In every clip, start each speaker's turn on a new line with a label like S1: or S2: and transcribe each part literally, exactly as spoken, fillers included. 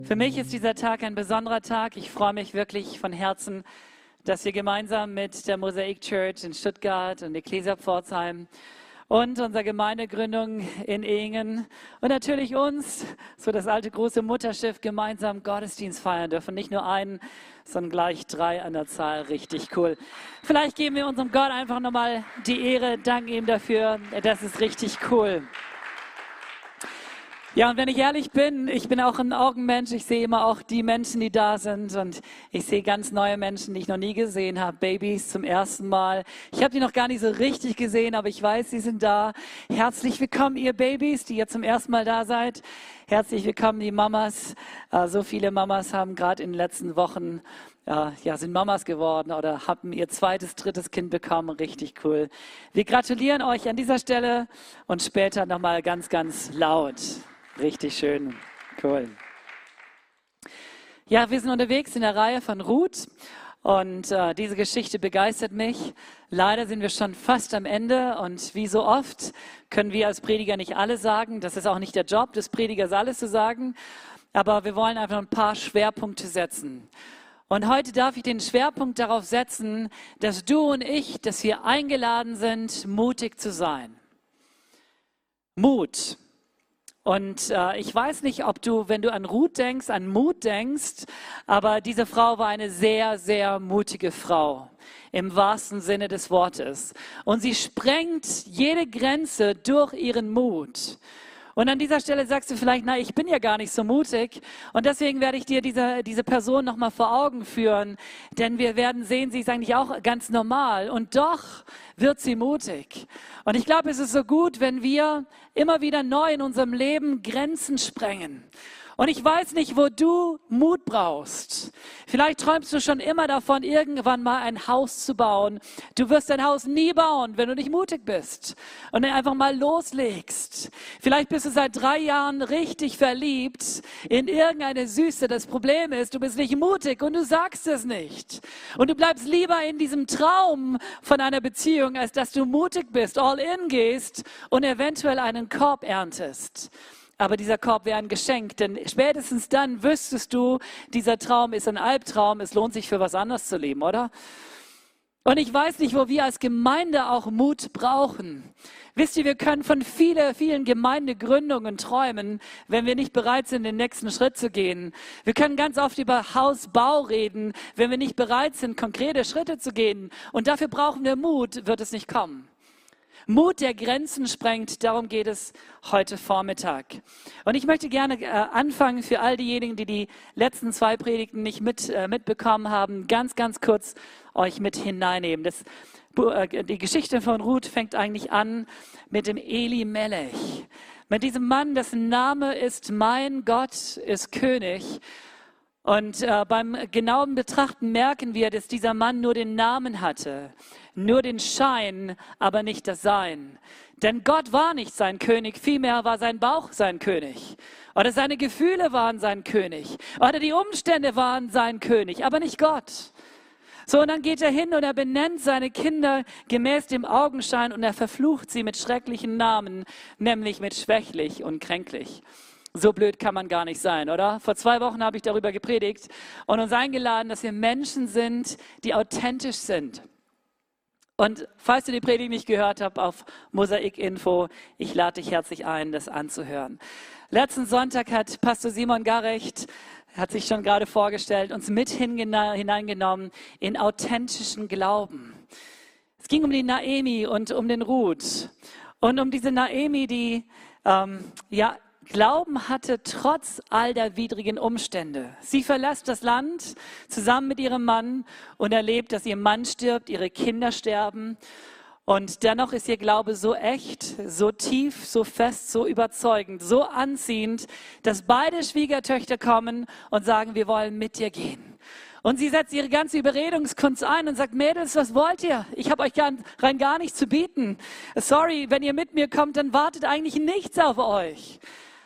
S1: Für mich ist dieser Tag ein besonderer Tag. Ich freue mich wirklich von Herzen, dass wir gemeinsam mit der Mosaik Church in Stuttgart und Ecclesia Pforzheim und unserer Gemeindegründung in Ehingen und natürlich uns, so das alte große Mutterschiff, gemeinsam Gottesdienst feiern dürfen. Nicht nur einen, sondern gleich drei an der Zahl. Richtig cool. Vielleicht geben wir unserem Gott einfach nochmal die Ehre, danken ihm dafür. Das ist richtig cool. Ja, und wenn ich ehrlich bin, ich bin auch ein Augenmensch. Ich sehe immer auch die Menschen, die da sind. Und ich sehe ganz neue Menschen, die ich noch nie gesehen habe. Babys zum ersten Mal. Ich habe die noch gar nicht so richtig gesehen, aber ich weiß, sie sind da. Herzlich willkommen, ihr Babys, die jetzt zum ersten Mal da seid. Herzlich willkommen, die Mamas. So viele Mamas haben gerade in den letzten Wochen, ja, sind Mamas geworden oder haben ihr zweites, drittes Kind bekommen. Richtig cool. Wir gratulieren euch an dieser Stelle und später nochmal ganz, ganz laut. Richtig schön, cool. Ja, wir sind unterwegs in der Reihe von Ruth und äh, diese Geschichte begeistert mich. Leider sind wir schon fast am Ende und wie so oft können wir als Prediger nicht alles sagen. Das ist auch nicht der Job des Predigers, alles zu sagen. Aber wir wollen einfach ein paar Schwerpunkte setzen. Und heute darf ich den Schwerpunkt darauf setzen, dass du und ich, dass wir eingeladen sind, mutig zu sein. Mut. Und äh, ich weiß nicht, ob du, wenn du an Ruth denkst, an Mut denkst, aber diese Frau war eine sehr, sehr mutige Frau, im wahrsten Sinne des Wortes. Und sie sprengt jede Grenze durch ihren Mut. Und an dieser Stelle sagst du vielleicht, na, ich bin ja gar nicht so mutig. Und deswegen werde ich dir diese, diese Person nochmal vor Augen führen. Denn wir werden sehen, sie ist eigentlich auch ganz normal. Und doch wird sie mutig. Und ich glaube, es ist so gut, wenn wir immer wieder neu in unserem Leben Grenzen sprengen. Und ich weiß nicht, wo du Mut brauchst. Vielleicht träumst du schon immer davon, irgendwann mal ein Haus zu bauen. Du wirst dein Haus nie bauen, wenn du nicht mutig bist und dann einfach mal loslegst. Vielleicht bist du seit drei Jahren richtig verliebt in irgendeine Süße. Das Problem ist, du bist nicht mutig und du sagst es nicht. Und du bleibst lieber in diesem Traum von einer Beziehung, als dass du mutig bist, all in gehst und eventuell einen Korb erntest. Aber dieser Korb wäre ein Geschenk, denn spätestens dann wüsstest du, dieser Traum ist ein Albtraum, es lohnt sich für was anderes zu leben, oder? Und ich weiß nicht, wo wir als Gemeinde auch Mut brauchen. Wisst ihr, wir können von vielen, vielen Gemeindegründungen träumen, wenn wir nicht bereit sind, den nächsten Schritt zu gehen. Wir können ganz oft über Hausbau reden, wenn wir nicht bereit sind, konkrete Schritte zu gehen. Und dafür brauchen wir Mut, wird es nicht kommen. Mut, der Grenzen sprengt, darum geht es heute Vormittag. Und ich möchte gerne äh, anfangen für all diejenigen, die die letzten zwei Predigten nicht mit, äh, mitbekommen haben, ganz, ganz kurz euch mit hineinnehmen. Das, äh, die Geschichte von Ruth fängt eigentlich an mit dem Elimelech. Mit diesem Mann, dessen Name ist Mein Gott ist König. Und äh, beim genauen Betrachten merken wir, dass dieser Mann nur den Namen hatte, nur den Schein, aber nicht das Sein. Denn Gott war nicht sein König, vielmehr war sein Bauch sein König. Oder seine Gefühle waren sein König. Oder die Umstände waren sein König, aber nicht Gott. So, und dann geht er hin und er benennt seine Kinder gemäß dem Augenschein und er verflucht sie mit schrecklichen Namen, nämlich mit schwächlich und kränklich. So blöd kann man gar nicht sein, oder? Vor zwei Wochen habe ich darüber gepredigt und uns eingeladen, dass wir Menschen sind, die authentisch sind. Und falls du die Predigt nicht gehört hast, auf Mosaik Info, ich lade dich herzlich ein, das anzuhören. Letzten Sonntag hat Pastor Simon Garrecht, hat sich schon gerade vorgestellt, uns mit hineingenommen in authentischen Glauben. Es ging um die Naemi und um den Ruth. Und um diese Naemi, die, ähm, ja, Glauben hatte trotz all der widrigen Umstände. Sie verlässt das Land zusammen mit ihrem Mann und erlebt, dass ihr Mann stirbt, ihre Kinder sterben. Und dennoch ist ihr Glaube so echt, so tief, so fest, so überzeugend, so anziehend, dass beide Schwiegertöchter kommen und sagen, wir wollen mit dir gehen. Und sie setzt ihre ganze Überredungskunst ein und sagt, Mädels, was wollt ihr? Ich habe euch gar, rein gar nichts zu bieten. Sorry, wenn ihr mit mir kommt, dann wartet eigentlich nichts auf euch.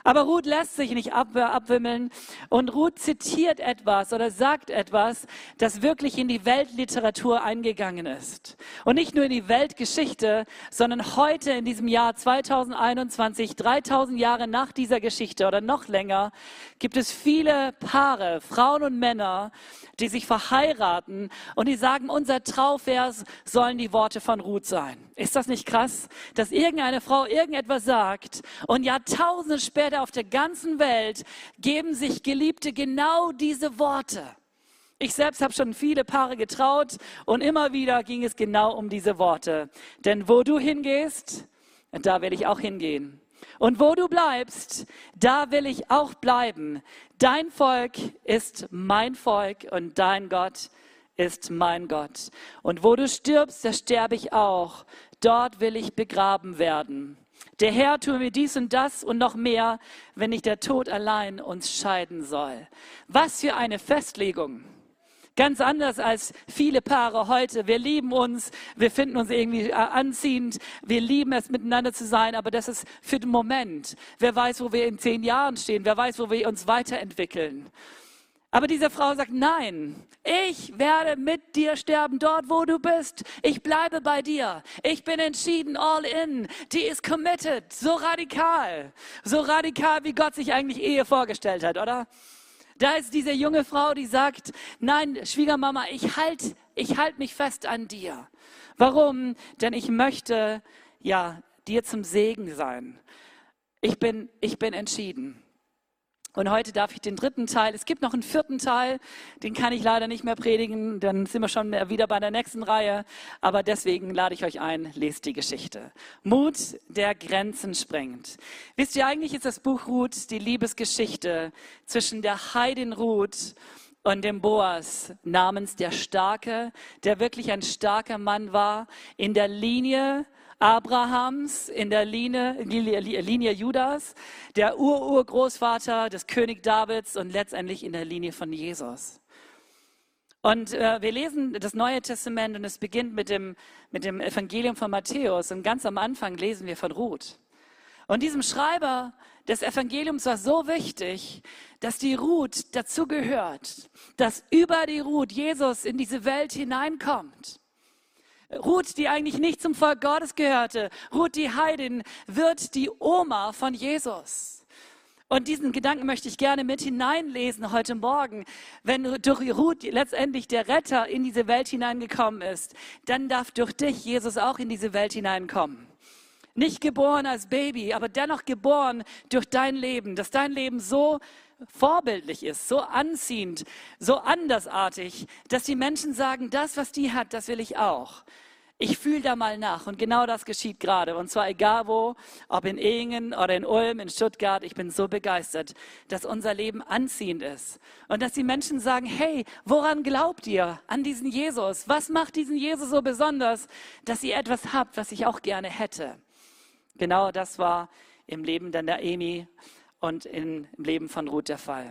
S1: Aber Ruth lässt sich nicht ab, abwimmeln und Ruth zitiert etwas oder sagt etwas, das wirklich in die Weltliteratur eingegangen ist. Und nicht nur in die Weltgeschichte, sondern heute in diesem Jahr zweitausendeinundzwanzig, dreitausend Jahre nach dieser Geschichte oder noch länger, gibt es viele Paare, Frauen und Männer, die sich verheiraten und die sagen, unser Trauvers sollen die Worte von Ruth sein. Ist das nicht krass, dass irgendeine Frau irgendetwas sagt und Jahrtausende später auf der ganzen Welt geben sich Geliebte genau diese Worte? Ich selbst habe schon viele Paare getraut und immer wieder ging es genau um diese Worte. Denn wo du hingehst, da will ich auch hingehen. Und wo du bleibst, da will ich auch bleiben. Dein Volk ist mein Volk und dein Gott ist mein Gott. Und wo du stirbst, da sterbe ich auch. Dort will ich begraben werden. Der Herr tue mir dies und das und noch mehr, wenn nicht der Tod allein uns scheiden soll. Was für eine Festlegung. Ganz anders als viele Paare heute. Wir lieben uns, wir finden uns irgendwie anziehend, wir lieben es, miteinander zu sein, aber das ist für den Moment. Wer weiß, wo wir in zehn Jahren stehen, wer weiß, wo wir uns weiterentwickeln. Aber diese Frau sagt, nein, ich werde mit dir sterben, dort wo du bist. Ich bleibe bei dir. Ich bin entschieden, all in. Die ist committed, so radikal. So radikal, wie Gott sich eigentlich Ehe vorgestellt hat, oder? Da ist diese junge Frau, die sagt, nein, Schwiegermama, ich halte ich halt mich fest an dir. Warum? Denn ich möchte, ja, dir zum Segen sein. Ich bin, ich bin entschieden. Und heute darf ich den dritten Teil, es gibt noch einen vierten Teil, den kann ich leider nicht mehr predigen, dann sind wir schon wieder bei der nächsten Reihe, aber deswegen lade ich euch ein, lest die Geschichte. Mut, der Grenzen sprengt. Wisst ihr, eigentlich ist das Buch Ruth die Liebesgeschichte zwischen der Heidin Ruth und dem Boas namens der Starke, der wirklich ein starker Mann war, in der Linie Abrahams, in der Linie, Linie Judas, der Ur-Urgroßvater des König Davids und letztendlich in der Linie von Jesus. Und äh, wir lesen das Neue Testament und es beginnt mit dem, mit dem Evangelium von Matthäus und ganz am Anfang lesen wir von Ruth. Und diesem Schreiber des Evangeliums war so wichtig, dass die Ruth dazu gehört, dass über die Ruth Jesus in diese Welt hineinkommt. Ruth, die eigentlich nicht zum Volk Gottes gehörte, Ruth, die Heidin, wird die Oma von Jesus. Und diesen Gedanken möchte ich gerne mit hineinlesen heute Morgen. Wenn durch Ruth letztendlich der Retter in diese Welt hineingekommen ist, dann darf durch dich Jesus auch in diese Welt hineinkommen. Nicht geboren als Baby, aber dennoch geboren durch dein Leben, dass dein Leben so vorbildlich ist, so anziehend, so andersartig, dass die Menschen sagen, das, was die hat, das will ich auch. Ich fühle da mal nach und genau das geschieht gerade. Und zwar egal wo, ob in Ehingen oder in Ulm, in Stuttgart, ich bin so begeistert, dass unser Leben anziehend ist. Und dass die Menschen sagen, hey, woran glaubt ihr? An diesen Jesus. Was macht diesen Jesus so besonders, dass ihr etwas habt, was ich auch gerne hätte? Genau das war im Leben dann der Emi und im Leben von Ruth der Fall.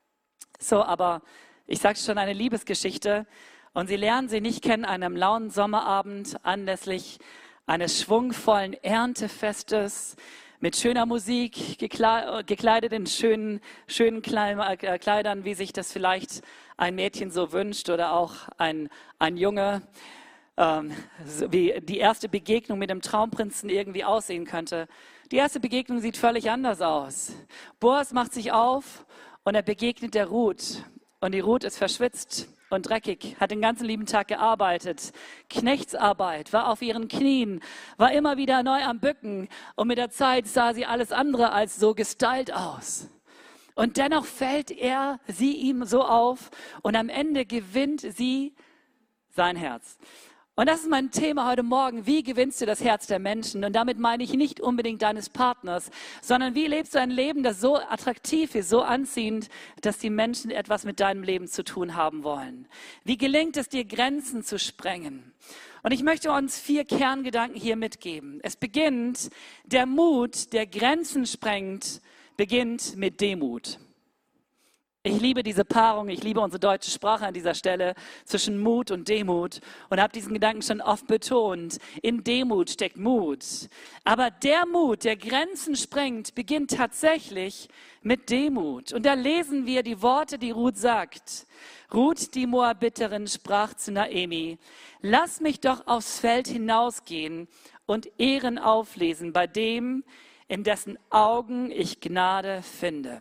S1: So, aber ich sage schon, eine Liebesgeschichte. Und sie lernen sie nicht kennen an einem lauen Sommerabend anlässlich eines schwungvollen Erntefestes mit schöner Musik, gekleidet in schönen, schönen Kleidern, wie sich das vielleicht ein Mädchen so wünscht oder auch ein, ein Junge, ähm, wie die erste Begegnung mit dem Traumprinzen irgendwie aussehen könnte. Die erste Begegnung sieht völlig anders aus. Boas macht sich auf und er begegnet der Ruth. Und die Ruth ist verschwitzt und dreckig, hat den ganzen lieben Tag gearbeitet. Knechtsarbeit, war auf ihren Knien, war immer wieder neu am Bücken. Und mit der Zeit sah sie alles andere als so gestylt aus. Und dennoch fällt er, sie ihm so auf und am Ende gewinnt sie sein Herz. Und das ist mein Thema heute Morgen. Wie gewinnst du das Herz der Menschen? Und damit meine ich nicht unbedingt deines Partners, sondern wie lebst du ein Leben, das so attraktiv ist, so anziehend, dass die Menschen etwas mit deinem Leben zu tun haben wollen? Wie gelingt es dir, Grenzen zu sprengen? Und ich möchte uns vier Kerngedanken hier mitgeben. Es beginnt, der Mut, der Grenzen sprengt, beginnt mit Demut. Ich liebe diese Paarung, ich liebe unsere deutsche Sprache an dieser Stelle zwischen Mut und Demut und habe diesen Gedanken schon oft betont. In Demut steckt Mut. Aber der Mut, der Grenzen sprengt, beginnt tatsächlich mit Demut. Und da lesen wir die Worte, die Ruth sagt. Ruth, die Moabiterin, sprach zu Naomi: Lass mich doch aufs Feld hinausgehen und Ehren auflesen bei dem, in dessen Augen ich Gnade finde.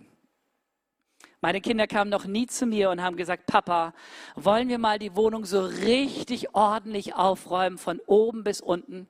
S1: Meine Kinder kamen noch nie zu mir und haben gesagt: Papa, wollen wir mal die Wohnung so richtig ordentlich aufräumen, von oben bis unten?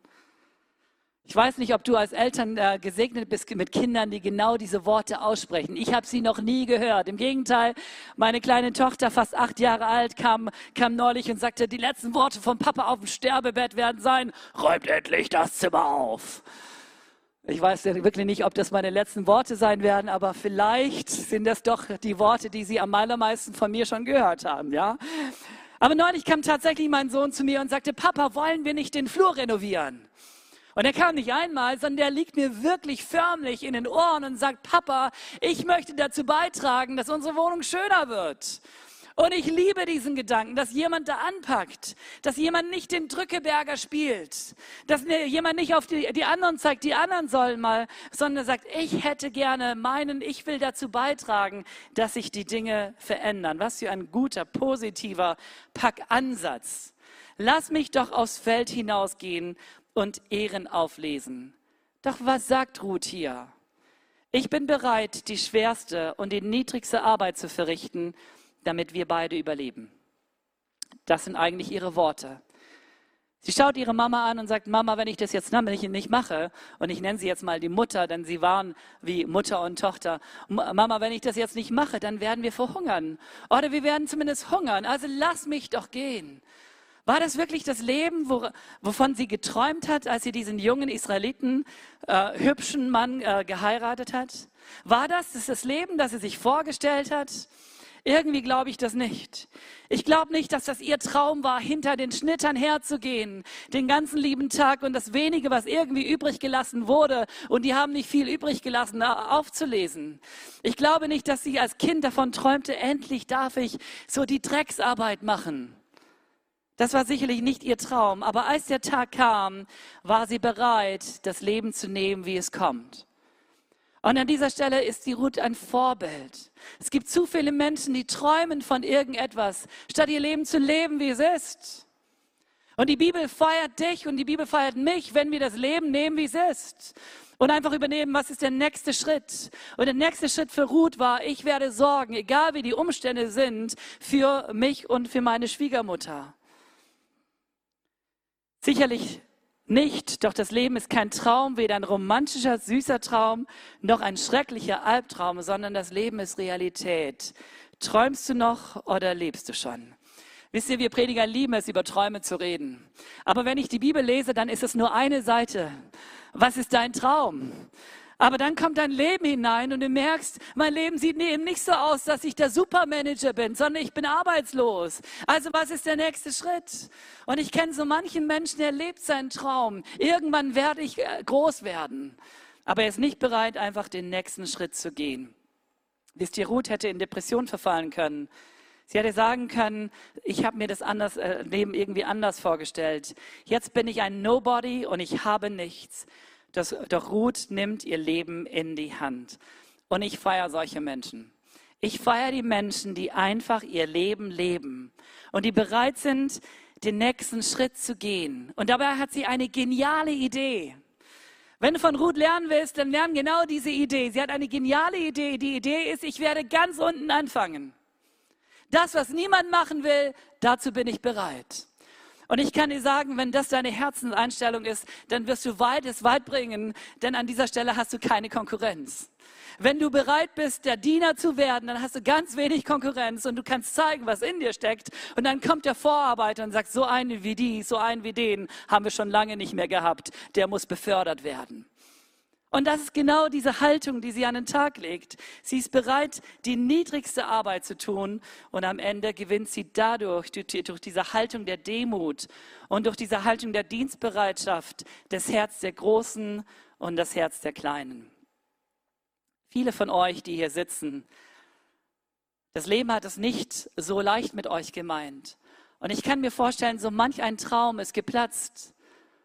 S1: Ich weiß nicht, ob du als Eltern äh, gesegnet bist mit Kindern, die genau diese Worte aussprechen. Ich habe sie noch nie gehört. Im Gegenteil, meine kleine Tochter, fast acht Jahre alt, kam, kam neulich und sagte, die letzten Worte vom Papa auf dem Sterbebett werden sein: Räumt endlich das Zimmer auf. Ich weiß ja wirklich nicht, ob das meine letzten Worte sein werden, aber vielleicht sind das doch die Worte, die Sie am allermeisten von mir schon gehört haben, ja? Aber neulich kam tatsächlich mein Sohn zu mir und sagte: Papa, wollen wir nicht den Flur renovieren? Und er kam nicht einmal, sondern der liegt mir wirklich förmlich in den Ohren und sagt: Papa, ich möchte dazu beitragen, dass unsere Wohnung schöner wird. Und ich liebe diesen Gedanken, dass jemand da anpackt, dass jemand nicht den Drückeberger spielt, dass jemand nicht auf die, die anderen zeigt, die anderen sollen mal, sondern sagt: Ich hätte gerne meinen, ich will dazu beitragen, dass sich die Dinge verändern. Was für ein guter, positiver Packansatz. Lass mich doch aufs Feld hinausgehen und Ehren auflesen. Doch was sagt Ruth hier? Ich bin bereit, die schwerste und die niedrigste Arbeit zu verrichten, damit wir beide überleben. Das sind eigentlich ihre Worte. Sie schaut ihre Mama an und sagt: Mama, wenn ich das jetzt nicht mache, und ich nenne sie jetzt mal die Mutter, denn sie waren wie Mutter und Tochter. Mama, wenn ich das jetzt nicht mache, dann werden wir verhungern. Oder wir werden zumindest hungern. Also lass mich doch gehen. War das wirklich das Leben, wo, wovon sie geträumt hat, als sie diesen jungen Israeliten, äh, hübschen Mann äh, geheiratet hat? War das, das das Leben, das sie sich vorgestellt hat? Irgendwie glaube ich das nicht. Ich glaube nicht, dass das ihr Traum war, hinter den Schnittern herzugehen, den ganzen lieben Tag und das wenige, was irgendwie übrig gelassen wurde, und die haben nicht viel übrig gelassen, aufzulesen. Ich glaube nicht, dass sie als Kind davon träumte: Endlich darf ich so die Drecksarbeit machen. Das war sicherlich nicht ihr Traum, aber als der Tag kam, war sie bereit, das Leben zu nehmen, wie es kommt. Und an dieser Stelle ist die Ruth ein Vorbild. Es gibt zu viele Menschen, die träumen von irgendetwas, statt ihr Leben zu leben, wie es ist. Und die Bibel feiert dich und die Bibel feiert mich, wenn wir das Leben nehmen, wie es ist. Und einfach übernehmen, was ist der nächste Schritt. Und der nächste Schritt für Ruth war: Ich werde sorgen, egal wie die Umstände sind, für mich und für meine Schwiegermutter. Sicherlich nicht, doch das Leben ist kein Traum, weder ein romantischer, süßer Traum, noch ein schrecklicher Albtraum, sondern das Leben ist Realität. Träumst du noch oder lebst du schon? Wisst ihr, wir Prediger lieben es, über Träume zu reden. Aber wenn ich die Bibel lese, dann ist es nur eine Seite. Was ist dein Traum? Aber dann kommt dein Leben hinein und du merkst, mein Leben sieht eben nicht so aus, dass ich der Supermanager bin, sondern ich bin arbeitslos. Also was ist der nächste Schritt? Und ich kenne so manchen Menschen, der lebt seinen Traum. Irgendwann werde ich groß werden. Aber er ist nicht bereit, einfach den nächsten Schritt zu gehen. Wisst ihr, Ruth hätte in Depression verfallen können. Sie hätte sagen können: Ich habe mir das anders, äh, Leben irgendwie anders vorgestellt. Jetzt bin ich ein Nobody und ich habe nichts. Das, doch Ruth nimmt ihr Leben in die Hand. Und ich feiere solche Menschen. Ich feiere die Menschen, die einfach ihr Leben leben und die bereit sind, den nächsten Schritt zu gehen. Und dabei hat sie eine geniale Idee. Wenn du von Ruth lernen willst, dann lern genau diese Idee. Sie hat eine geniale Idee. Die Idee ist: Ich werde ganz unten anfangen. Das, was niemand machen will, dazu bin ich bereit. Und ich kann dir sagen, wenn das deine Herzenseinstellung ist, dann wirst du weit, es weit bringen, denn an dieser Stelle hast du keine Konkurrenz. Wenn du bereit bist, der Diener zu werden, dann hast du ganz wenig Konkurrenz und du kannst zeigen, was in dir steckt. Und dann kommt der Vorarbeiter und sagt: So einen wie die, so einen wie den haben wir schon lange nicht mehr gehabt. Der muss befördert werden. Und das ist genau diese Haltung, die sie an den Tag legt. Sie ist bereit, die niedrigste Arbeit zu tun, und am Ende gewinnt sie dadurch, durch diese Haltung der Demut und durch diese Haltung der Dienstbereitschaft, das Herz der Großen und das Herz der Kleinen. Viele von euch, die hier sitzen, Das Leben hat es nicht so leicht mit euch gemeint. Und ich kann mir vorstellen, so manch ein Traum ist geplatzt.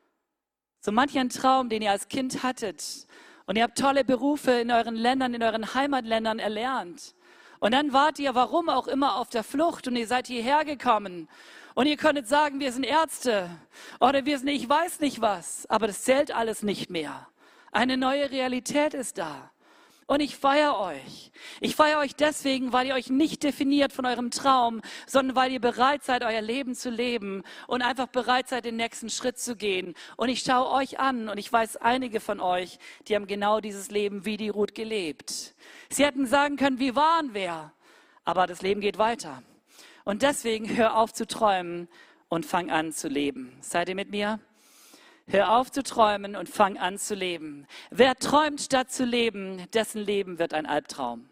S1: So manch ein Traum, den ihr als Kind hattet. Und ihr habt tolle Berufe in euren Ländern, in euren Heimatländern erlernt. Und dann wart ihr, warum auch immer, auf der Flucht und ihr seid hierher gekommen. Und ihr könntet sagen, wir sind Ärzte oder wir sind ich weiß nicht was. Aber das zählt alles nicht mehr. Eine neue Realität ist da. Und ich feiere euch. Ich feiere euch deswegen, weil ihr euch nicht definiert von eurem Traum, sondern weil ihr bereit seid, euer Leben zu leben und einfach bereit seid, den nächsten Schritt zu gehen. Und ich schaue euch an und ich weiß, einige von euch, die haben genau dieses Leben wie die Ruth gelebt. Sie hätten sagen können, wir waren wer. Aber das Leben geht weiter. Und deswegen hör auf zu träumen und fang an zu leben. Seid ihr mit mir? Hör auf zu träumen und fang an zu leben. Wer träumt statt zu leben, dessen Leben wird ein Albtraum.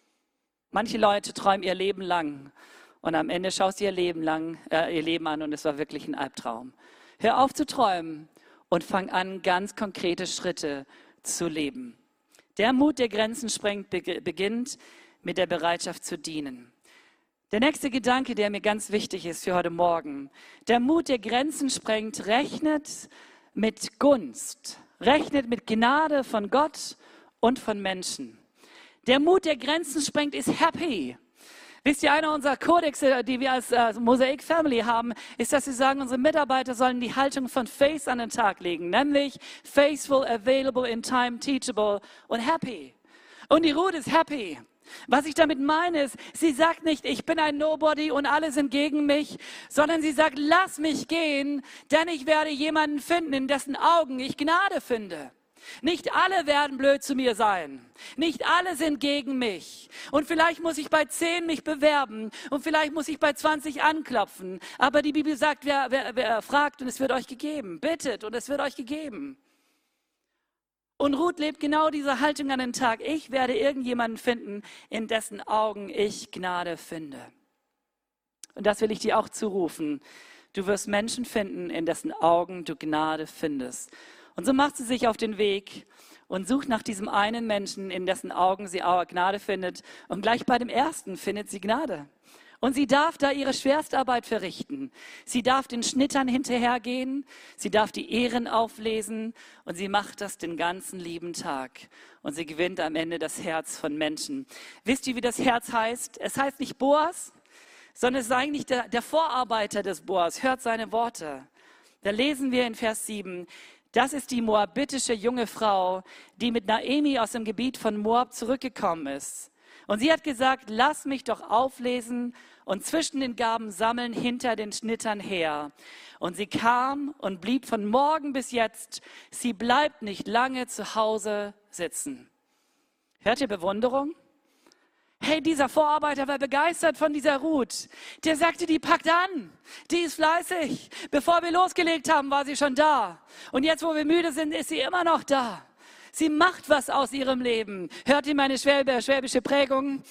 S1: Manche Leute träumen ihr Leben lang und am Ende schaust du ihr Leben lang, äh, ihr Leben an und es war wirklich ein Albtraum. Hör auf zu träumen und fang an, ganz konkrete Schritte zu leben. Der Mut, der Grenzen sprengt, beginnt mit der Bereitschaft zu dienen. Der nächste Gedanke, der mir ganz wichtig ist für heute Morgen. Der Mut, der Grenzen sprengt, rechnet mit Gunst, rechnet mit Gnade von Gott und von Menschen. Der Mut, der Grenzen sprengt, ist happy. Wisst ihr, einer unserer Kodexe, die wir als äh, Mosaic Family haben, ist, dass sie sagen, unsere Mitarbeiter sollen die Haltung von Faith an den Tag legen, nämlich faithful, available, in time, teachable und happy. Und die Ruth ist happy. Was ich damit meine ist, sie sagt nicht, ich bin ein Nobody und alle sind gegen mich, sondern sie sagt, lass mich gehen, denn ich werde jemanden finden, in dessen Augen ich Gnade finde. Nicht alle werden blöd zu mir sein. Nicht alle sind gegen mich. Und vielleicht muss ich bei zehn mich bewerben und vielleicht muss ich bei zwanzig anklopfen. Aber die Bibel sagt, wer, wer, wer fragt und es wird euch gegeben. Bittet und es wird euch gegeben. Und Ruth lebt genau diese Haltung an den Tag. Ich werde irgendjemanden finden, in dessen Augen ich Gnade finde. Und das will ich dir auch zurufen. Du wirst Menschen finden, in dessen Augen du Gnade findest. Und so macht sie sich auf den Weg und sucht nach diesem einen Menschen, in dessen Augen sie auch Gnade findet. Und gleich bei dem ersten findet sie Gnade. Und sie darf da ihre Schwerstarbeit verrichten. Sie darf den Schnittern hinterhergehen, sie darf die Ähren auflesen und sie macht das den ganzen lieben Tag. Und sie gewinnt am Ende das Herz von Menschen. Wisst ihr, wie das Herz heißt? Es heißt nicht Boas, sondern es ist eigentlich der, der Vorarbeiter des Boas. Hört seine Worte. Da lesen wir in Vers sieben, das ist die moabitische junge Frau, die mit Naomi aus dem Gebiet von Moab zurückgekommen ist. Und sie hat gesagt, lass mich doch auflesen und zwischen den Gaben sammeln hinter den Schnittern her. Und sie kam und blieb von morgen bis jetzt. Sie bleibt nicht lange zu Hause sitzen. Hört ihr Bewunderung? Hey, dieser Vorarbeiter war begeistert von dieser Ruth. Der sagte, die packt an, die ist fleißig. Bevor wir losgelegt haben, war sie schon da. Und jetzt, wo wir müde sind, ist sie immer noch da. Sie macht was aus ihrem Leben. Hört ihr meine Schwäb- schwäbische Prägung?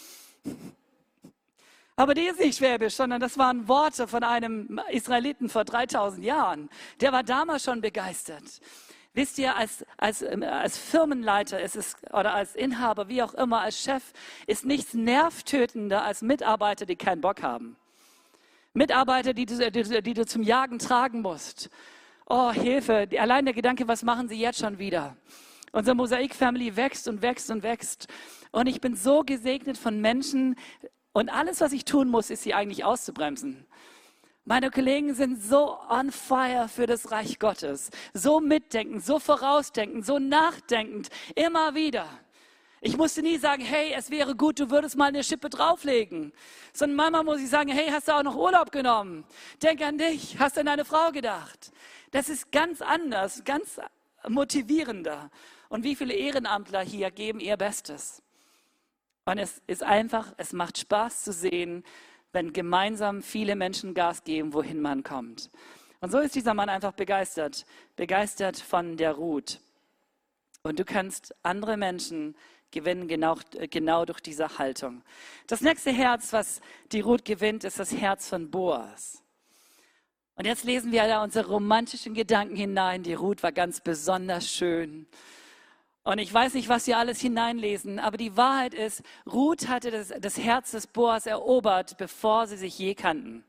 S1: Aber die ist nicht schwäbisch, sondern das waren Worte von einem Israeliten vor dreitausend Jahren. Der war damals schon begeistert. Wisst ihr, als, als, als Firmenleiter ist es, oder als Inhaber, wie auch immer, als Chef, ist nichts nervtötender als Mitarbeiter, die keinen Bock haben. Mitarbeiter, die du, die, die du zum Jagen tragen musst. Oh, Hilfe, allein der Gedanke, was machen sie jetzt schon wieder? Unsere Mosaik-Family wächst und wächst und wächst. Und ich bin so gesegnet von Menschen. Und alles, was ich tun muss, ist sie eigentlich auszubremsen. Meine Kollegen sind so on fire für das Reich Gottes. So mitdenkend, so vorausdenkend, so nachdenkend. Immer wieder. Ich musste nie sagen, hey, es wäre gut, du würdest mal eine Schippe drauflegen. Sondern manchmal muss ich sagen, hey, hast du auch noch Urlaub genommen? Denk an dich. Hast du an deine Frau gedacht? Das ist ganz anders, ganz motivierender. Und wie viele Ehrenamtler hier geben ihr Bestes? Und es ist einfach, es macht Spaß zu sehen, wenn gemeinsam viele Menschen Gas geben, wohin man kommt. Und so ist dieser Mann einfach begeistert, begeistert von der Ruth. Und du kannst andere Menschen gewinnen genau, genau durch diese Haltung. Das nächste Herz, was die Ruth gewinnt, ist das Herz von Boas. Und jetzt lesen wir da unsere romantischen Gedanken hinein. Die Ruth war ganz besonders schön. Und ich weiß nicht, was Sie alles hineinlesen, aber die Wahrheit ist, Ruth hatte das, das Herz des Boas erobert, bevor sie sich je kannten.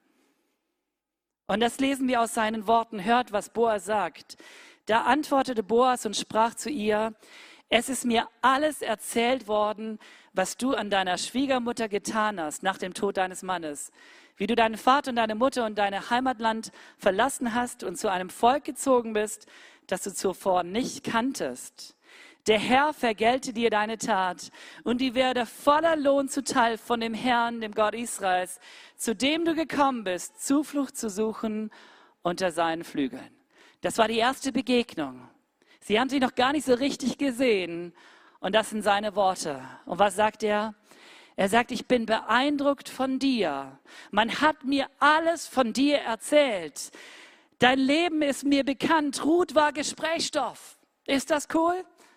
S1: Und das lesen wir aus seinen Worten. Hört, was Boas sagt. Da antwortete Boas und sprach zu ihr: Es ist mir alles erzählt worden, was du an deiner Schwiegermutter getan hast nach dem Tod deines Mannes. Wie du deinen Vater und deine Mutter und dein Heimatland verlassen hast und zu einem Volk gezogen bist, das du zuvor nicht kanntest. Der Herr vergelte dir deine Tat und die werde voller Lohn zuteil von dem Herrn, dem Gott Israels, zu dem du gekommen bist, Zuflucht zu suchen unter seinen Flügeln. Das war die erste Begegnung. Sie haben sich noch gar nicht so richtig gesehen und das sind seine Worte. Und was sagt er? Er sagt, ich bin beeindruckt von dir. Man hat mir alles von dir erzählt. Dein Leben ist mir bekannt. Ruth war Gesprächsstoff. Ist das cool?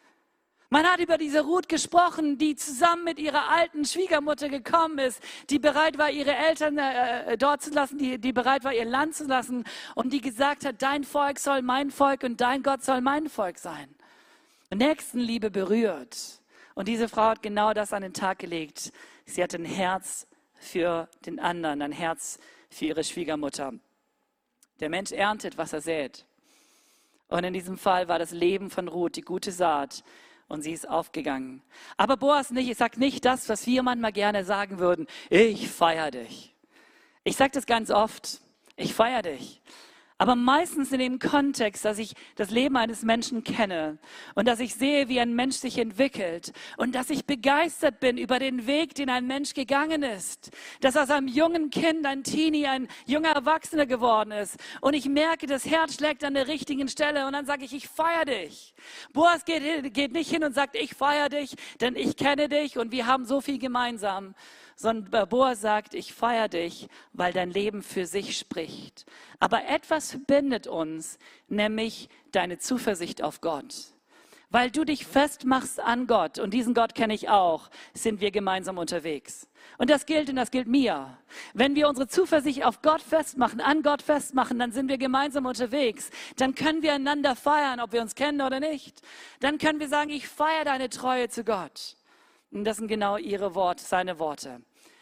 S1: Man hat über diese Ruth gesprochen, die zusammen mit ihrer alten Schwiegermutter gekommen ist, die bereit war, ihre Eltern äh, dort zu lassen, die, die bereit war, ihr Land zu lassen und die gesagt hat, dein Volk soll mein Volk und dein Gott soll mein Volk sein. Nächstenliebe berührt. Und diese Frau hat genau das an den Tag gelegt. Sie hatte ein Herz für den anderen, ein Herz für ihre Schwiegermutter. Der Mensch erntet, was er sät. Und in diesem Fall war das Leben von Ruth die gute Saat. Und sie ist aufgegangen. Aber Boas nicht, ich sage nicht das, was wir manchmal gerne sagen würden. Ich feiere dich. Ich sage das ganz oft. Ich feiere dich. Aber meistens in dem Kontext, dass ich das Leben eines Menschen kenne und dass ich sehe, wie ein Mensch sich entwickelt und dass ich begeistert bin über den Weg, den ein Mensch gegangen ist. Dass aus einem jungen Kind ein Teenie, ein junger Erwachsener geworden ist. Und ich merke, das Herz schlägt an der richtigen Stelle und dann sage ich, ich feiere dich. Boas geht, geht nicht hin und sagt, ich feiere dich, denn ich kenne dich und wir haben so viel gemeinsam. Sondern Boas sagt, ich feiere dich, weil dein Leben für sich spricht. Aber etwas verbindet uns, nämlich deine Zuversicht auf Gott. Weil du dich festmachst an Gott, und diesen Gott kenne ich auch, sind wir gemeinsam unterwegs. Und das gilt und das gilt mir. Wenn wir unsere Zuversicht auf Gott festmachen, an Gott festmachen, dann sind wir gemeinsam unterwegs. Dann können wir einander feiern, ob wir uns kennen oder nicht. Dann können wir sagen, ich feiere deine Treue zu Gott. Und das sind genau ihre Worte, seine Worte.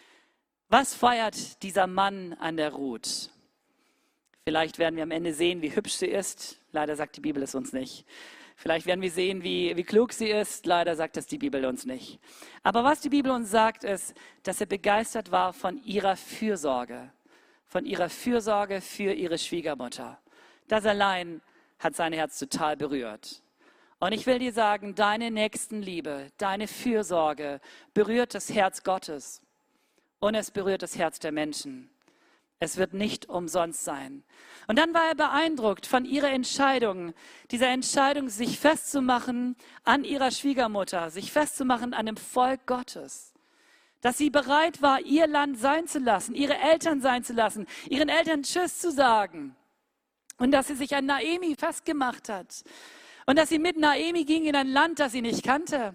S1: Was feiert dieser Mann an der Ruth? Vielleicht werden wir am Ende sehen, wie hübsch sie ist. Leider sagt die Bibel es uns nicht. Vielleicht werden wir sehen, wie, wie klug sie ist. Leider sagt es die Bibel uns nicht. Aber was die Bibel uns sagt, ist, dass er begeistert war von ihrer Fürsorge. Von ihrer Fürsorge für ihre Schwiegermutter. Das allein hat sein Herz total berührt. Und ich will dir sagen, deine Nächstenliebe, deine Fürsorge berührt das Herz Gottes. Und es berührt das Herz der Menschen. Es wird nicht umsonst sein. Und dann war er beeindruckt von ihrer Entscheidung, dieser Entscheidung, sich festzumachen an ihrer Schwiegermutter, sich festzumachen an dem Volk Gottes. Dass sie bereit war, ihr Land sein zu lassen, ihre Eltern sein zu lassen, ihren Eltern Tschüss zu sagen. Und dass sie sich an Naomi festgemacht hat. Und dass sie mit Naomi ging in ein Land, das sie nicht kannte.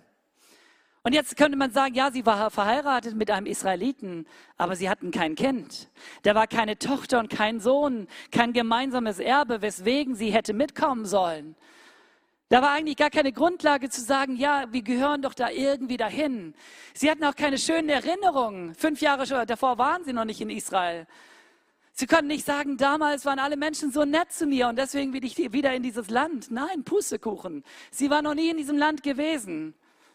S1: Und jetzt könnte man sagen, ja, sie war verheiratet mit einem Israeliten, aber sie hatten kein Kind. Da war keine Tochter und kein Sohn, kein gemeinsames Erbe, weswegen sie hätte mitkommen sollen. Da war eigentlich gar keine Grundlage zu sagen, ja, wir gehören doch da irgendwie dahin. Sie hatten auch keine schönen Erinnerungen. Fünf Jahre davor waren sie noch nicht in Israel. Sie konnten nicht sagen, damals waren alle Menschen so nett zu mir und deswegen will ich wieder in dieses Land. Nein, Pustekuchen. Sie war noch nie in diesem Land gewesen.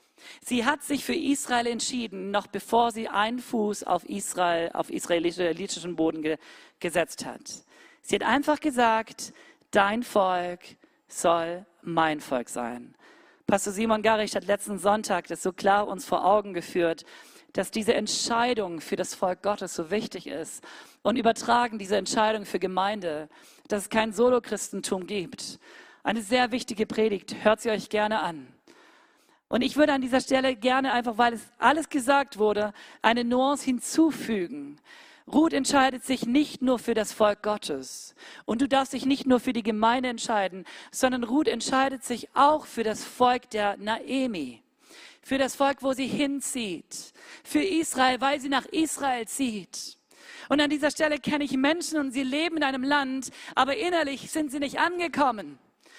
S1: Sie hat sich für Israel entschieden, noch bevor sie einen Fuß auf Israel, auf israelischen Boden ge- gesetzt hat. Sie hat einfach gesagt, dein Volk soll mein Volk sein. Pastor Simon Garricht hat letzten Sonntag das so klar uns vor Augen geführt, dass diese Entscheidung für das Volk Gottes so wichtig ist und übertragen diese Entscheidung für Gemeinde, dass es kein Solo-Christentum gibt. Eine sehr wichtige Predigt, hört sie euch gerne an. Und ich würde an dieser Stelle gerne einfach, weil es alles gesagt wurde, eine Nuance hinzufügen. Ruth entscheidet sich nicht nur für das Volk Gottes. Und du darfst dich nicht nur für die Gemeinde entscheiden, sondern Ruth entscheidet sich auch für das Volk der Naomi. Für das Volk, wo sie hinzieht. Für Israel, weil sie nach Israel zieht. Und an dieser Stelle kenne ich Menschen und sie leben in einem Land, aber innerlich sind sie nicht angekommen.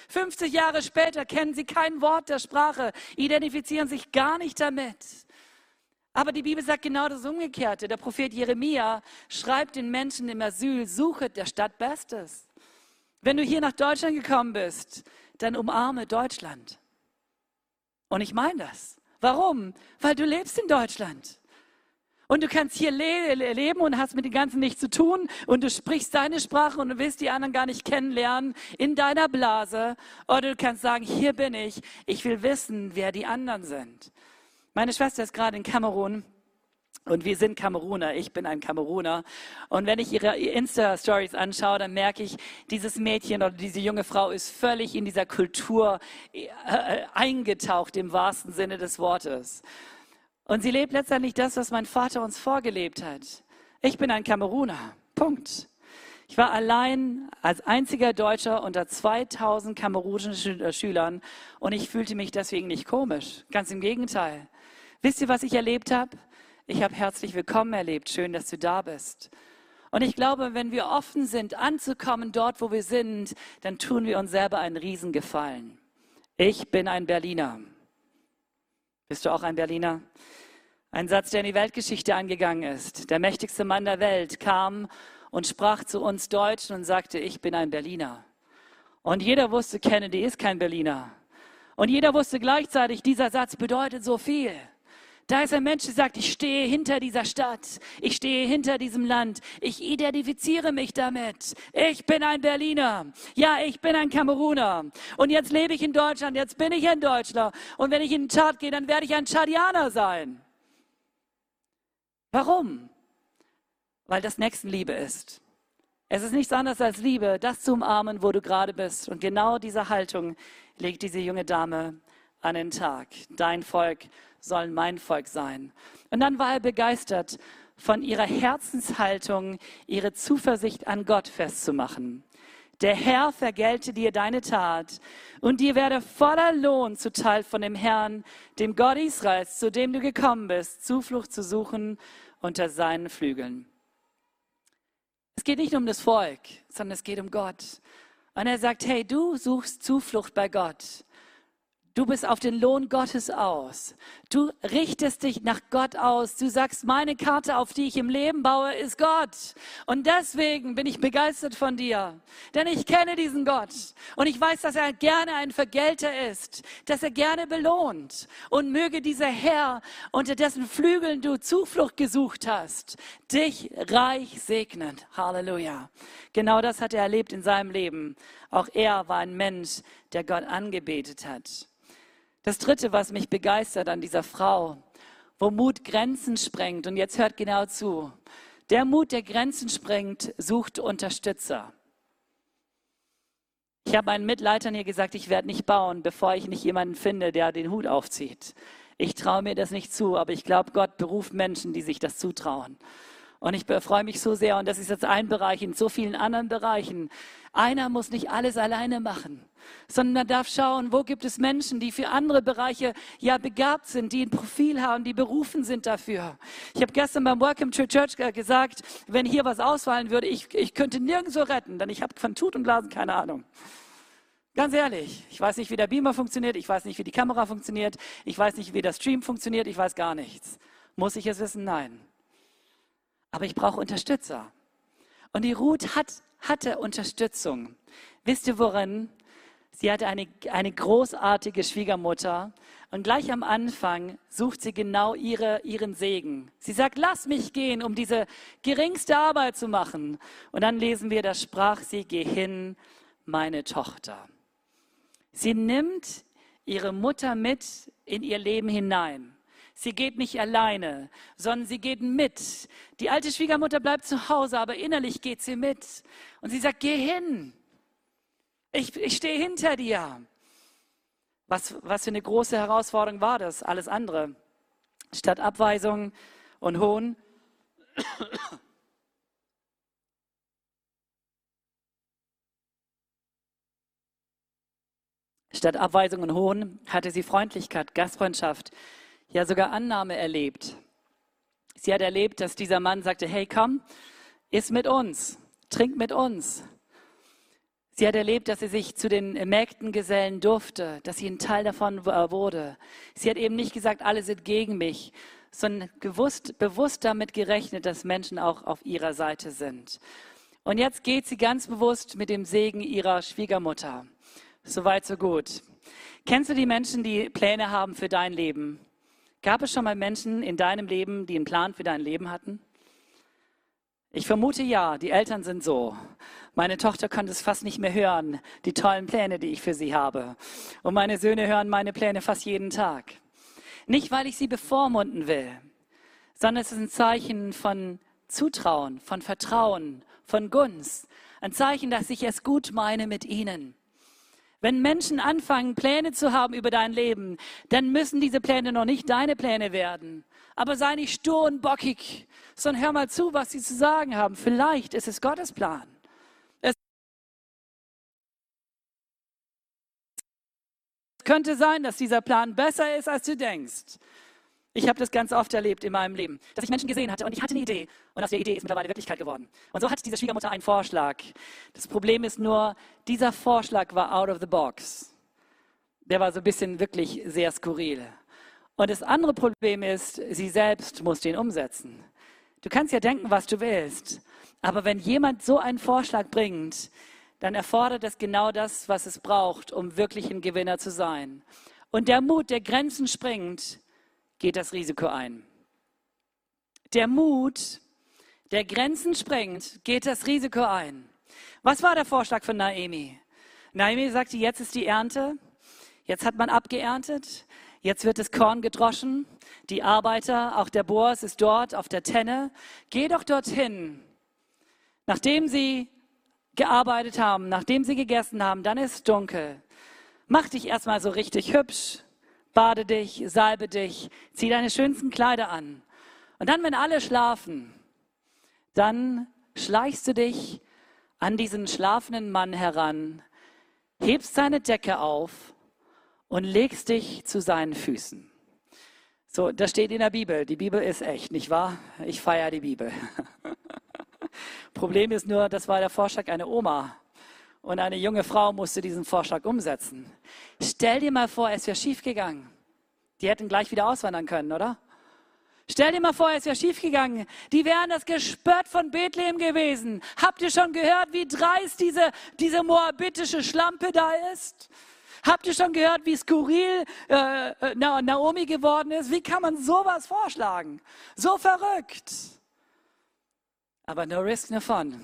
S1: fünfzig Jahre später kennen sie kein Wort der Sprache, identifizieren sich gar nicht damit. Aber die Bibel sagt genau das Umgekehrte. Der Prophet Jeremia schreibt den Menschen im Asyl, suchet der Stadt Bestes. Wenn du hier nach Deutschland gekommen bist, dann umarme Deutschland. Und ich meine das. Warum? Weil du lebst in Deutschland. Und du kannst hier le leben und hast mit den Ganzen nichts zu tun und du sprichst deine Sprache und du willst die anderen gar nicht kennenlernen in deiner Blase. Oder du kannst sagen, hier bin ich, ich will wissen, wer die anderen sind. Meine Schwester ist gerade in Kamerun und wir sind Kameruner, ich bin ein Kameruner. Und wenn ich ihre Insta-Stories anschaue, dann merke ich, dieses Mädchen oder diese junge Frau ist völlig in dieser Kultur äh, eingetaucht im wahrsten Sinne des Wortes. Und sie lebt letztendlich das, was mein Vater uns vorgelebt hat. Ich bin ein Kameruner, Punkt. Ich war allein als einziger Deutscher unter zweitausend kamerunischen Schülern und ich fühlte mich deswegen nicht komisch, ganz im Gegenteil. Wisst ihr, was ich erlebt habe? Ich habe herzlich willkommen erlebt. Schön, dass du da bist. Und ich glaube, wenn wir offen sind, anzukommen dort, wo wir sind, dann tun wir uns selber einen Riesengefallen. Ich bin ein Berliner. Bist du auch ein Berliner? Ein Satz, der in die Weltgeschichte eingegangen ist. Der mächtigste Mann der Welt kam und sprach zu uns Deutschen und sagte, ich bin ein Berliner. Und jeder wusste, Kennedy ist kein Berliner. Und jeder wusste gleichzeitig, dieser Satz bedeutet so viel. Da ist ein Mensch, der sagt, ich stehe hinter dieser Stadt, ich stehe hinter diesem Land, ich identifiziere mich damit. Ich bin ein Berliner, ja, ich bin ein Kameruner. Und jetzt lebe ich in Deutschland, jetzt bin ich ein Deutscher. Und wenn ich in den Tschad gehe, dann werde ich ein Tschadianer sein. Warum? Weil das Nächstenliebe ist. Es ist nichts anderes als Liebe, das zu umarmen, wo du gerade bist. Und genau diese Haltung legt diese junge Dame an den Tag. Dein Volk soll mein Volk sein. Und dann war er begeistert von ihrer Herzenshaltung, ihre Zuversicht an Gott festzumachen. Der Herr vergelte dir deine Tat und dir werde voller Lohn zuteil von dem Herrn, dem Gott Israels, zu dem du gekommen bist, Zuflucht zu suchen unter seinen Flügeln. Es geht nicht nur um das Volk, sondern es geht um Gott. Und er sagt, hey, du suchst Zuflucht bei Gott. Du bist auf den Lohn Gottes aus. Du richtest dich nach Gott aus. Du sagst, meine Karte, auf die ich im Leben baue, ist Gott. Und deswegen bin ich begeistert von dir. Denn ich kenne diesen Gott. Und ich weiß, dass er gerne ein Vergelter ist. Dass er gerne belohnt. Und möge dieser Herr, unter dessen Flügeln du Zuflucht gesucht hast, dich reich segnen. Halleluja. Genau das hat er erlebt in seinem Leben. Auch er war ein Mensch, der Gott angebetet hat. Das Dritte, was mich begeistert an dieser Frau, wo Mut Grenzen sprengt, und jetzt hört genau zu, der Mut, der Grenzen sprengt, sucht Unterstützer. Ich habe meinen Mitleitern hier gesagt, ich werde nicht bauen, bevor ich nicht jemanden finde, der den Hut aufzieht. Ich traue mir das nicht zu, aber ich glaube, Gott beruft Menschen, die sich das zutrauen. Und ich freue mich so sehr, und das ist jetzt ein Bereich, in so vielen anderen Bereichen. Einer muss nicht alles alleine machen, sondern man darf schauen, wo gibt es Menschen, die für andere Bereiche ja begabt sind, die ein Profil haben, die berufen sind dafür. Ich habe gestern beim Welcome to Church gesagt, wenn hier was ausfallen würde, ich, ich könnte nirgendwo retten, denn ich habe von Tut und Blasen keine Ahnung. Ganz ehrlich, ich weiß nicht, wie der Beamer funktioniert, ich weiß nicht, wie die Kamera funktioniert, ich weiß nicht, wie der Stream funktioniert, ich weiß gar nichts. Muss ich es wissen? Nein. Aber ich brauche Unterstützer. Und die Ruth hat, hatte Unterstützung. Wisst ihr worin? Sie hatte eine, eine großartige Schwiegermutter. Und gleich am Anfang sucht sie genau ihre, ihren Segen. Sie sagt, lass mich gehen, um diese geringste Arbeit zu machen. Und dann lesen wir, da sprach sie, geh hin, meine Tochter. Sie nimmt ihre Mutter mit in ihr Leben hinein. Sie geht nicht alleine, sondern sie geht mit. Die alte Schwiegermutter bleibt zu Hause, aber innerlich geht sie mit. Und sie sagt, geh hin. Ich, ich stehe hinter dir. Was, was für eine große Herausforderung war das? Alles andere. Statt Abweisung und Hohn. Statt Abweisung und Hohn hatte sie Freundlichkeit, Gastfreundschaft, ja sogar Annahme erlebt. Sie hat erlebt, dass dieser Mann sagte, hey komm, iss mit uns, trink mit uns. Sie hat erlebt, dass sie sich zu den Mägden gesellen durfte, dass sie ein Teil davon wurde. Sie hat eben nicht gesagt, alle sind gegen mich, sondern gewusst, bewusst damit gerechnet, dass Menschen auch auf ihrer Seite sind. Und jetzt geht sie ganz bewusst mit dem Segen ihrer Schwiegermutter. Soweit, so gut. Kennst du die Menschen, die Pläne haben für dein Leben? Gab es schon mal Menschen in deinem Leben, die einen Plan für dein Leben hatten? Ich vermute ja, die Eltern sind so. Meine Tochter konnte es fast nicht mehr hören, die tollen Pläne, die ich für sie habe. Und meine Söhne hören meine Pläne fast jeden Tag. Nicht, weil ich sie bevormunden will, sondern es ist ein Zeichen von Zutrauen, von Vertrauen, von Gunst. Ein Zeichen, dass ich es gut meine mit ihnen. Wenn Menschen anfangen, Pläne zu haben über dein Leben, dann müssen diese Pläne noch nicht deine Pläne werden. Aber sei nicht stur und bockig, sondern hör mal zu, was sie zu sagen haben. Vielleicht ist es Gottes Plan. Es könnte sein, dass dieser Plan besser ist, als du denkst. Ich habe das ganz oft erlebt in meinem Leben, dass ich Menschen gesehen hatte und ich hatte eine Idee. Und aus der Idee ist mittlerweile Wirklichkeit geworden. Und so hat diese Schwiegermutter einen Vorschlag. Das Problem ist nur, dieser Vorschlag war out of the box. Der war so ein bisschen wirklich sehr skurril. Und das andere Problem ist, sie selbst muss den umsetzen. Du kannst ja denken, was du willst. Aber wenn jemand so einen Vorschlag bringt, dann erfordert es genau das, was es braucht, um wirklich ein Gewinner zu sein. Und der Mut, der Grenzen springt, geht das Risiko ein. Der Mut, der Grenzen sprengt, geht das Risiko ein. Was war der Vorschlag von Naomi? Naomi sagte, jetzt ist die Ernte, jetzt hat man abgeerntet, jetzt wird das Korn gedroschen, die Arbeiter, auch der Boas ist dort auf der Tenne. Geh doch dorthin. Nachdem sie gearbeitet haben, nachdem sie gegessen haben, dann ist es dunkel. Mach dich erstmal so richtig hübsch. Bade dich, salbe dich, zieh deine schönsten Kleider an. Und dann, wenn alle schlafen, dann schleichst du dich an diesen schlafenden Mann heran, hebst seine Decke auf und legst dich zu seinen Füßen. So, das steht in der Bibel. Die Bibel ist echt, nicht wahr? Ich feiere die Bibel. Problem ist nur, das war der Vorschlag einer Oma. Und eine junge Frau musste diesen Vorschlag umsetzen. Stell dir mal vor, es wäre schief gegangen. Die hätten gleich wieder auswandern können, oder? Stell dir mal vor, es wäre schief gegangen. Die wären das Gespött von Bethlehem gewesen. Habt ihr schon gehört, wie dreist diese, diese moabitische Schlampe da ist? Habt ihr schon gehört, wie skurril äh, Naomi geworden ist? Wie kann man sowas vorschlagen? So verrückt. Aber no risk, no fun.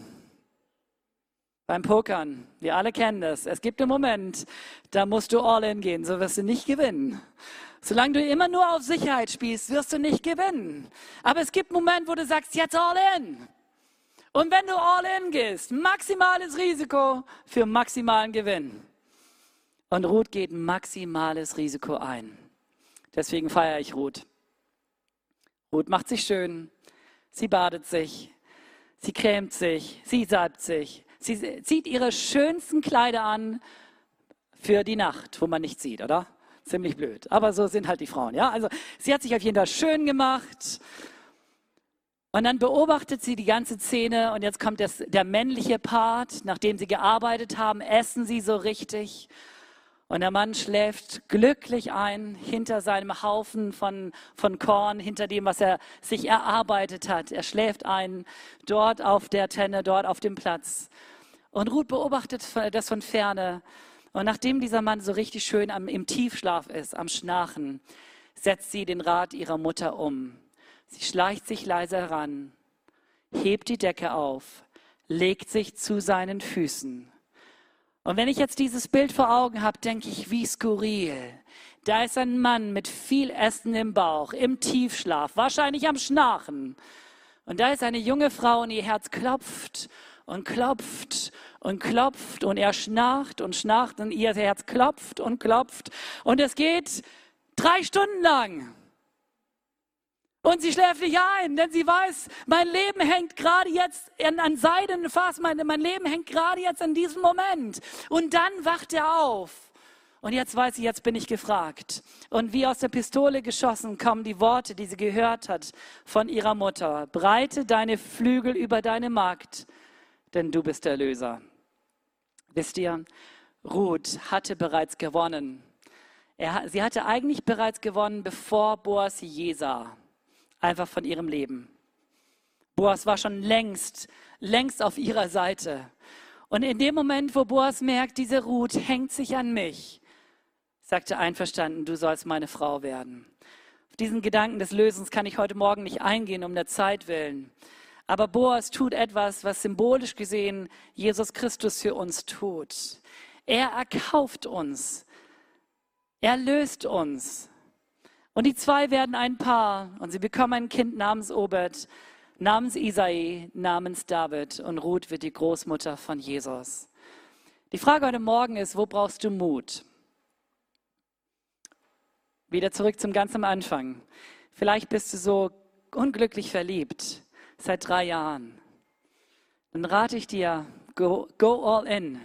S1: Beim Pokern, wir alle kennen das. Es gibt einen Moment, da musst du all in gehen, so wirst du nicht gewinnen. Solange du immer nur auf Sicherheit spielst, wirst du nicht gewinnen. Aber es gibt einen Moment, wo du sagst, jetzt all in. Und wenn du all in gehst, maximales Risiko für maximalen Gewinn. Und Ruth geht maximales Risiko ein. Deswegen feiere ich Ruth. Ruth macht sich schön, sie badet sich, sie cremt sich, sie salbt sich. Sie zieht ihre schönsten Kleider an für die Nacht, wo man nichts sieht, oder? Ziemlich blöd. Aber so sind halt die Frauen, ja? Also sie hat sich auf jeden Fall schön gemacht. Und dann beobachtet sie die ganze Szene und jetzt kommt das, der männliche Part. Nachdem sie gearbeitet haben, essen sie so richtig. Und der Mann schläft glücklich ein hinter seinem Haufen von, von Korn, hinter dem, was er sich erarbeitet hat. Er schläft ein, dort auf der Tenne, dort auf dem Platz. Und Ruth beobachtet das von Ferne. Und nachdem dieser Mann so richtig schön am, im Tiefschlaf ist, am Schnarchen, setzt sie den Rat ihrer Mutter um. Sie schleicht sich leise heran, hebt die Decke auf, legt sich zu seinen Füßen. Und wenn ich jetzt dieses Bild vor Augen habe, denke ich, wie skurril. Da ist ein Mann mit viel Essen im Bauch, im Tiefschlaf, wahrscheinlich am Schnarchen. Und da ist eine junge Frau und ihr Herz klopft und klopft und klopft und er schnarcht und schnarcht und ihr Herz klopft und klopft. Und es geht drei Stunden lang. Und sie schläft nicht ein, denn sie weiß, mein Leben hängt gerade jetzt an, an seidenen Fass, mein, mein Leben hängt gerade jetzt in diesem Moment. Und dann wacht er auf. Und jetzt weiß sie, jetzt bin ich gefragt. Und wie aus der Pistole geschossen kommen die Worte, die sie gehört hat von ihrer Mutter. Breite deine Flügel über deine Magd, denn du bist der Erlöser. Wisst ihr, Ruth hatte bereits gewonnen. Er, sie hatte eigentlich bereits gewonnen, bevor Boas sie je sah. Einfach von ihrem Leben. Boas war schon längst, längst auf ihrer Seite. Und in dem Moment, wo Boas merkt, diese Ruth hängt sich an mich, sagt er einverstanden, du sollst meine Frau werden. Auf diesen Gedanken des Lösens kann ich heute Morgen nicht eingehen, um der Zeit willen. Aber Boas tut etwas, was symbolisch gesehen Jesus Christus für uns tut. Er erkauft uns. Er löst uns. Und die zwei werden ein Paar und sie bekommen ein Kind namens Obed, namens Isai, namens David, und Ruth wird die Großmutter von Jesus. Die Frage heute Morgen ist, wo brauchst du Mut? Wieder zurück zum ganz am Anfang. Vielleicht bist du so unglücklich verliebt seit drei Jahren. Dann rate ich dir, go, go all in.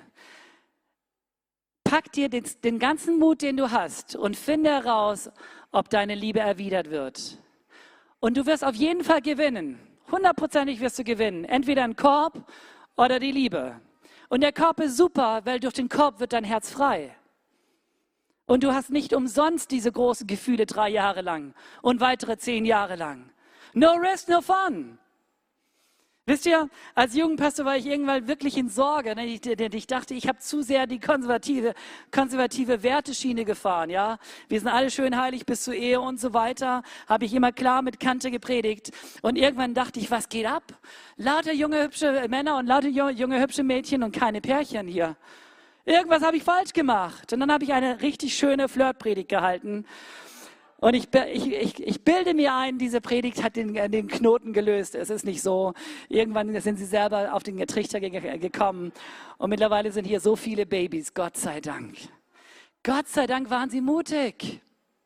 S1: Pack dir den, den ganzen Mut, den du hast, und finde heraus, ob deine Liebe erwidert wird. Und du wirst auf jeden Fall gewinnen. Hundertprozentig wirst du gewinnen. Entweder ein Korb oder die Liebe. Und der Korb ist super, weil durch den Korb wird dein Herz frei. Und du hast nicht umsonst diese großen Gefühle drei Jahre lang und weitere zehn Jahre lang. No risk, no fun. Wisst ihr, als Jugendpastor war ich irgendwann wirklich in Sorge. Ne? Ich, ich dachte, ich habe zu sehr die konservative, konservative Werteschiene gefahren. Ja, wir sind alle schön heilig bis zur Ehe und so weiter. Habe ich immer klar mit Kante gepredigt. Und irgendwann dachte ich, was geht ab? Lauter junge, hübsche Männer und lauter junge, hübsche Mädchen und keine Pärchen hier. Irgendwas habe ich falsch gemacht. Und dann habe ich eine richtig schöne Flirtpredigt gehalten. Und ich, ich, ich, ich bilde mir ein, diese Predigt hat den, den Knoten gelöst. Es ist nicht so. Irgendwann sind sie selber auf den Trichter gekommen. Und mittlerweile sind hier so viele Babys. Gott sei Dank. Gott sei Dank waren sie mutig.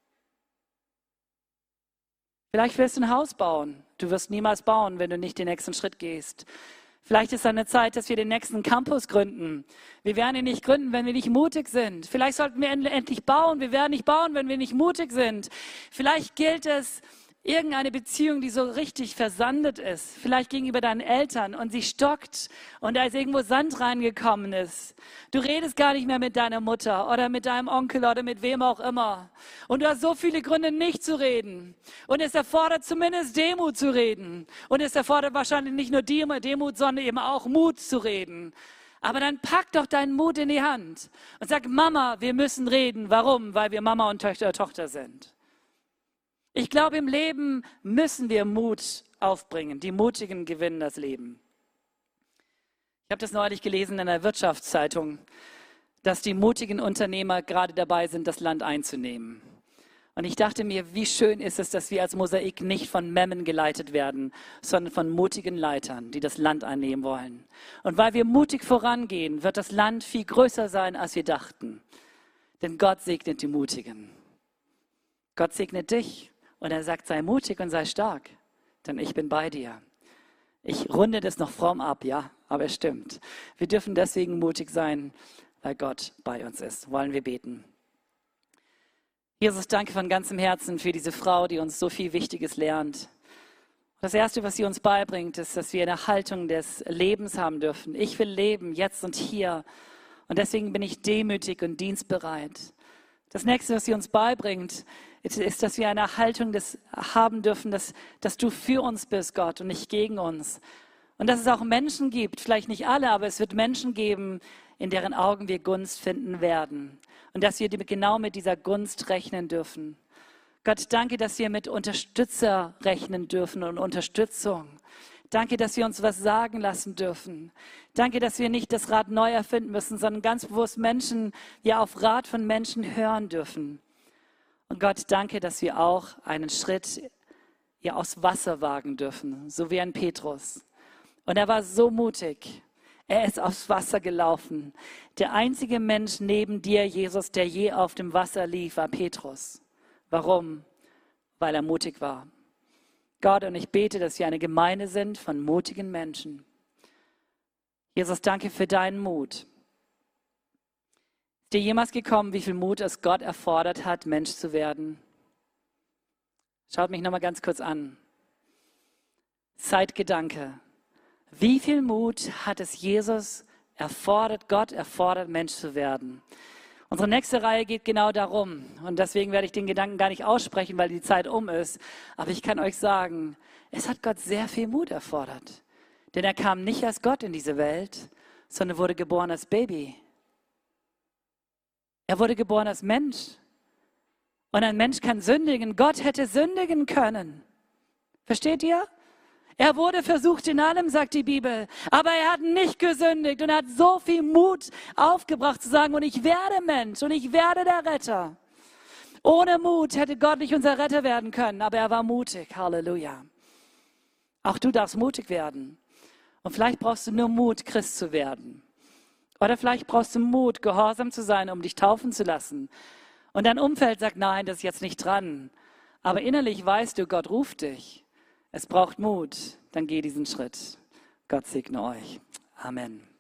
S1: Vielleicht wirst du ein Haus bauen. Du wirst niemals bauen, wenn du nicht den nächsten Schritt gehst. Vielleicht ist es eine Zeit, dass wir den nächsten Campus gründen. Wir werden ihn nicht gründen, wenn wir nicht mutig sind. Vielleicht sollten wir endlich bauen. Wir werden nicht bauen, wenn wir nicht mutig sind. Vielleicht gilt es, irgendeine Beziehung, die so richtig versandet ist, vielleicht gegenüber deinen Eltern, und sie stockt und da ist irgendwo Sand reingekommen ist. Du redest gar nicht mehr mit deiner Mutter oder mit deinem Onkel oder mit wem auch immer. Und du hast so viele Gründe, nicht zu reden. Und es erfordert zumindest Demut zu reden. Und es erfordert wahrscheinlich nicht nur Demut, sondern eben auch Mut zu reden. Aber dann pack doch deinen Mut in die Hand und sag, Mama, wir müssen reden. Warum? Weil wir Mama und Tochter, Tochter sind. Ich glaube, im Leben müssen wir Mut aufbringen. Die Mutigen gewinnen das Leben. Ich habe das neulich gelesen in der Wirtschaftszeitung, dass die mutigen Unternehmer gerade dabei sind, das Land einzunehmen. Und ich dachte mir, wie schön ist es, dass wir als Mosaik nicht von Memmen geleitet werden, sondern von mutigen Leitern, die das Land einnehmen wollen. Und weil wir mutig vorangehen, wird das Land viel größer sein, als wir dachten. Denn Gott segnet die Mutigen. Gott segnet dich. Und er sagt, sei mutig und sei stark, denn ich bin bei dir. Ich runde das noch fromm ab, ja, aber es stimmt. Wir dürfen deswegen mutig sein, weil Gott bei uns ist. Wollen wir beten. Jesus, danke von ganzem Herzen für diese Frau, die uns so viel Wichtiges lernt. Das Erste, was sie uns beibringt, ist, dass wir eine Haltung des Lebens haben dürfen. Ich will leben, jetzt und hier. Und deswegen bin ich demütig und dienstbereit. Das Nächste, was sie uns beibringt, ist, dass wir eine Haltung des haben dürfen, dass, dass du für uns bist, Gott, und nicht gegen uns. Und dass es auch Menschen gibt, vielleicht nicht alle, aber es wird Menschen geben, in deren Augen wir Gunst finden werden. Und dass wir genau mit dieser Gunst rechnen dürfen. Gott, danke, dass wir mit Unterstützer rechnen dürfen und Unterstützung. Danke, dass wir uns was sagen lassen dürfen. Danke, dass wir nicht das Rad neu erfinden müssen, sondern ganz bewusst Menschen, ja auf Rat von Menschen hören dürfen. Und Gott, danke, dass wir auch einen Schritt ja aus Wasser wagen dürfen, so wie ein Petrus. Und er war so mutig. Er ist aufs Wasser gelaufen. Der einzige Mensch neben dir, Jesus, der je auf dem Wasser lief, war Petrus. Warum? Weil er mutig war. Gott, und ich bete, dass wir eine Gemeinde sind von mutigen Menschen. Jesus, danke für deinen Mut. Ist dir jemals gekommen, wie viel Mut es Gott erfordert hat, Mensch zu werden? Schaut mich nochmal ganz kurz an. Zeitgedanke. Wie viel Mut hat es Jesus erfordert Gott, erfordert Mensch zu werden. Unsere nächste Reihe geht genau darum. Und deswegen werde ich den Gedanken gar nicht aussprechen, weil die Zeit um ist. Aber ich kann euch sagen, es hat Gott sehr viel Mut erfordert. Denn er kam nicht als Gott in diese Welt, sondern wurde geboren als Baby. Er wurde geboren als Mensch. Und ein Mensch kann sündigen. Gott hätte sündigen können. Versteht ihr? Er wurde versucht in allem, sagt die Bibel. Aber er hat nicht gesündigt und er hat so viel Mut aufgebracht zu sagen, und ich werde Mensch und ich werde der Retter. Ohne Mut hätte Gott nicht unser Retter werden können, aber er war mutig. Halleluja. Auch du darfst mutig werden. Und vielleicht brauchst du nur Mut, Christ zu werden. Oder vielleicht brauchst du Mut, gehorsam zu sein, um dich taufen zu lassen. Und dein Umfeld sagt, nein, das ist jetzt nicht dran. Aber innerlich weißt du, Gott ruft dich. Es braucht Mut. Dann geh diesen Schritt. Gott segne euch. Amen.